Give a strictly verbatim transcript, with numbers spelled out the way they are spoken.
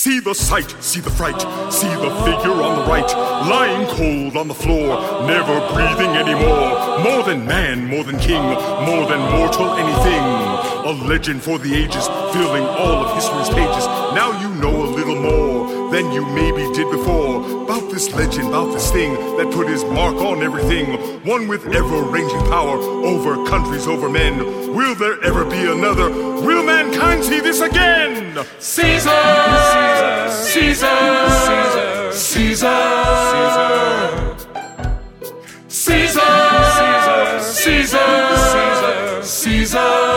See the sight, see the fright, see the figure on the right, lying cold on the floor, never breathing anymore. More than man, more than king, more than mortal anything. A legend for the ages, filling all of history's pages. Now you know a little more than you maybe did before. About this legend, about this thing that put his mark on everything. One with ever-ranging power over countries, over men. Will there ever be another? Will mankind see this again? Caesar! Caesar! Caesar! Caesar! Caesar! Caesar! Caesar! Caesar! Caesar!